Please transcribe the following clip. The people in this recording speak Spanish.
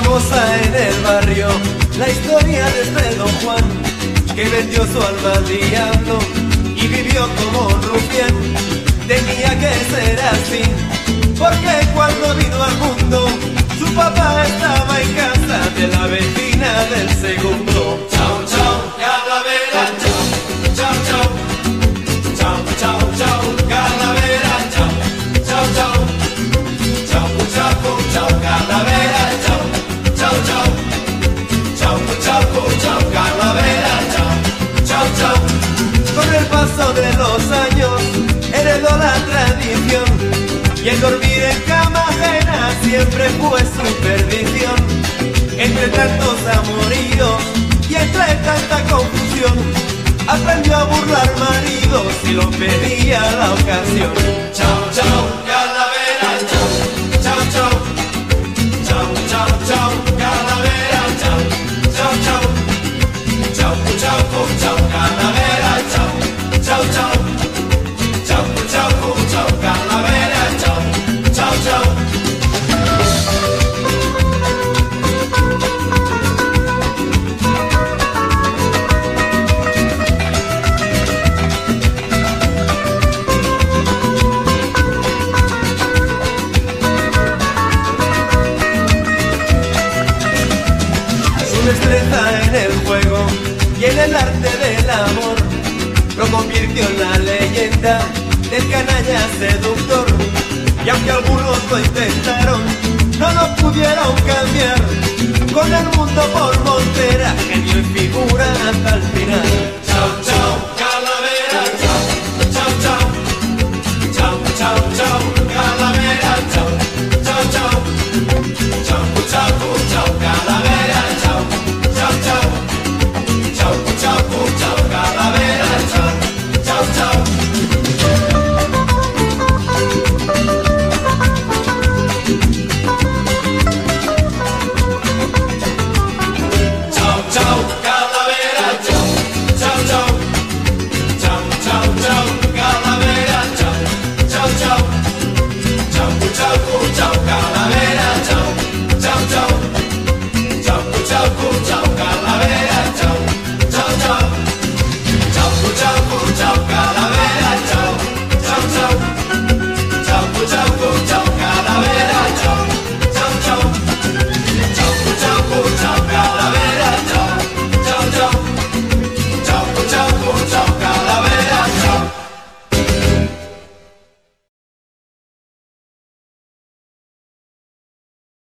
famosa en el barrio la historia de este Don Juan, que vendió su alma al diablo y vivió como un rufián. Tenía que ser así, porque cuando vino al mundo, su papá estaba en casa de la vecina del segundo. Chau, chau, calavera, chau, chau, chau, chau, chau, chau, calavera, chau, chau, chau, chau, chau, chau, calavera, chau, chau, chau, chau, chau, chau, calavera, chau, chau, chau. Con el paso de los años heredó la tradición, y el dormir en cama ajena siempre fue su perdición. Entre tantos amoríos y entre tanta confusión, aprendió a burlar maridos y lo pedía la ocasión. Chau, chau, calavera, chau, chau, chau, chau, chau, chau, calavera, chau, chau, chau, chau, chau, chau, calavera, chau, chau, chau, chau, chau, chau, calavera, chau, chau, chau. Su destreza en el juego y en el arte del amor lo convirtió en la leyenda del canalla seductor. Y aunque algunos lo intentaron, no lo pudieron cambiar. Con el mundo por montera, genio y figura hasta el final.